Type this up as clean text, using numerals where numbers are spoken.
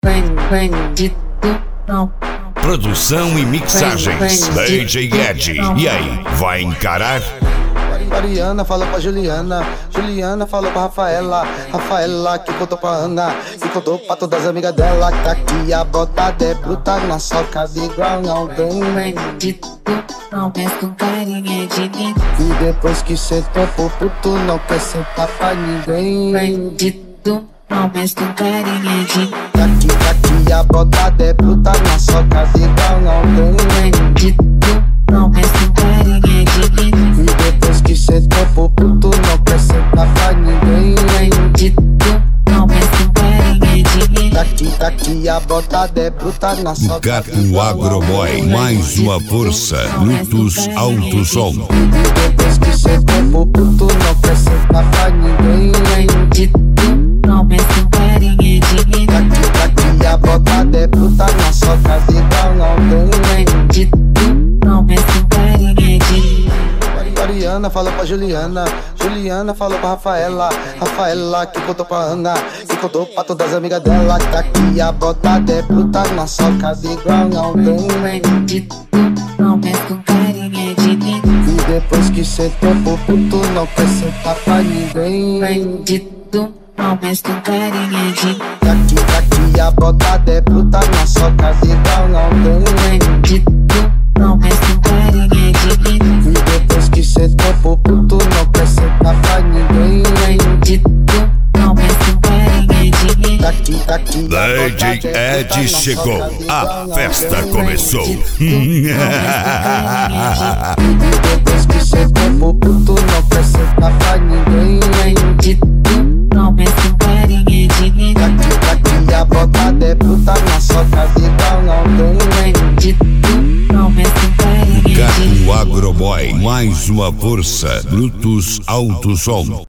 Bandido, não. Produção e mixagens DJ Ed. E aí, vai encarar? Mariana falou pra Juliana, Juliana falou pra Rafaela, Rafaela que contou pra Ana, que contou pra todas as amigas dela, que aqui a botada é bruta, na soca de igual não tem. Bandido, não mexe com carinha de mim. E depois que sentou pro puto, não quer sentar pra ninguém. Bandido, não mexe com carinha de mim. Aqui a botada é bruta, na soca de igual não tem. Bandido, não mexe com carinha de mim. E depois que sentou pro puto, não quer sentar pra ninguém. Bandido, não mexe com carinha de mim. Daqui a botada é bruta, na soca Gato de igual não Agroboy, tem. mais uma força. Lutos Alto Som. Depois que sentou pro puto, não quer sentar pra ninguém. Bandido, não mexe com carinha de mim. Daqui a botada é bruta, na soca de igual não tem. Bandido, não mexe com carinha de mim. Mariana falou pra Juliana, Juliana falou pra Rafaela, Rafaela que contou pra Ana, que contou pra todas as amigas dela, que aqui a botada é bruta, na soca de igual não tem. Bandido, não mexe com carinha de mim. E depois que sentou pro puto, não quer sentar pra ninguém. Bandido, não mexe com carinha de mim. Daqui a botada é bruta, na soca de igual não tem. Bandido, não mexe com carinha de mim. E depois que sentou pro puto, não quer sentar pra ninguém. Bandido, não mexe com carinha de mim. Daqui DJ Ed chegou, a festa começou. Depois que sentou pro puto, não quer sentar pra ninguém. Bandido, não mexe com carinha de mim. Daqui a botada é bruta, na soca de igual não tem. Bandido, não mexe com carinha de mim. Gato Agroboy, mais uma força. Lutos Alto Som.